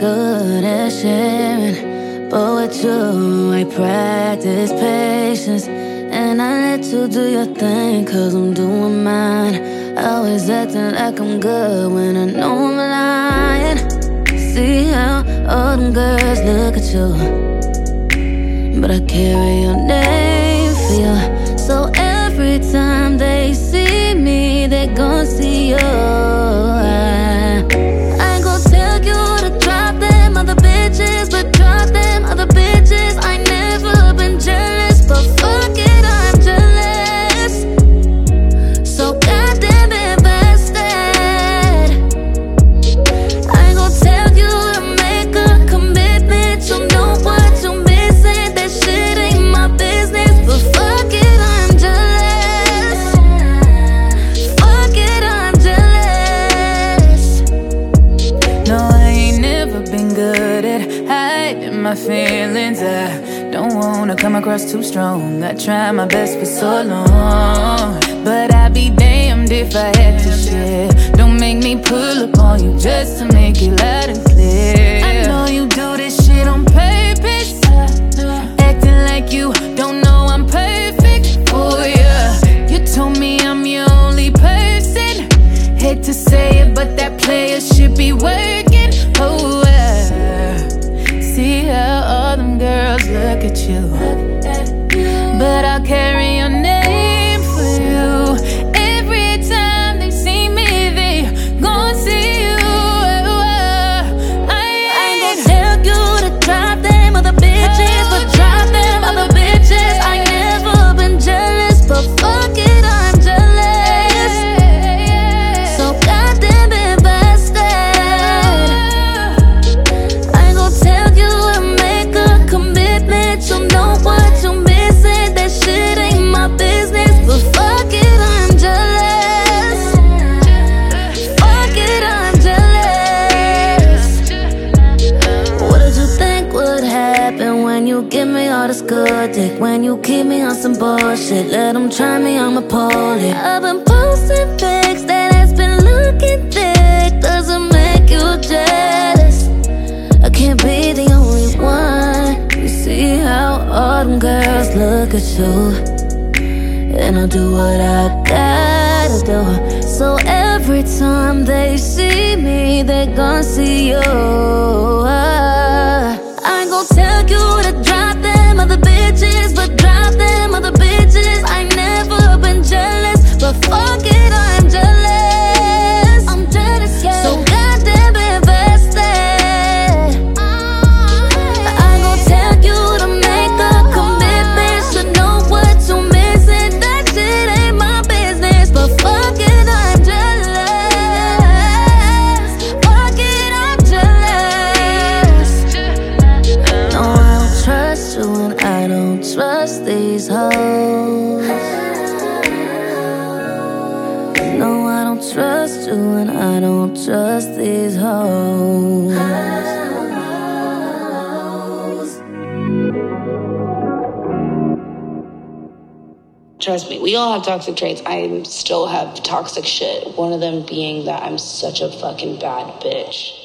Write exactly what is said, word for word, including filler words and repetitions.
good at sharing, but with you I practice patience. And I let you do your thing, cause I'm doing mine. Always acting like I'm good when I know I'm lying. See how all them girls look at you, but I carry your name for you. So every time they see me, they gon' see you. I ain't gon' tell you to drop them other bitches, but drop them other bitches. I never been jealous, but fuck it, I'm jealous. So goddamn invested. I ain't gon' tell you to make a commitment. You know what you're missing. That shit ain't my business, but fuck it, I'm jealous. Fuck it, I'm jealous. No, I ain't never been good at hiding my feelings. I don't wanna come across too strong. I try my best for so long, but I'd be damned if I had to share. Don't make me pull up on you just to make it loud and clear. I know you do this shit on purpose, acting like you don't know I'm perfect for you. You told me I'm your only person. Hate to say it, but that player should be working. Oh, uh, see how all them girls look at you, but I'll carry your name for you. Every time they see me, they gon' see you. I ain't gon' tell you to drop them other bitches, but drop them other bitches. I never been jealous, but fuck it, I'm jealous. So goddamn invested. I ain't gon' tell you to make a commitment. You know what you're missing. That shit ain't my business, but fuck it, I'm jealous. Fuck it, I'm jealous. What did you think would happen when you give me all this good dick? When you keep me on some bullshit, let them try me, I'ma pull it. I've been posting pics that has been looking thick. Doesn't make you jealous. I can't be the only one. You see how all them girls look at you, and I'll do what I gotta do. So every time they see me, they gon' see you. I ain't gon' tell you to drop them other bitches, but drop them other bitches. I never been jealous, but fuck it, I'm jealous. I'm jealous, yeah. So goddamn invested. I ain't gon' tell you to make a commitment. Should know what you're missing. That shit ain't my business, but fuck it, I'm jealous. Fuck it, I'm jealous. No, I don't trust you and I don't trust these hoes. No, I don't trust you and I don't trust these hoes. Trust me, we all have toxic traits. I still have toxic shit. One of them being that I'm such a fucking bad bitch.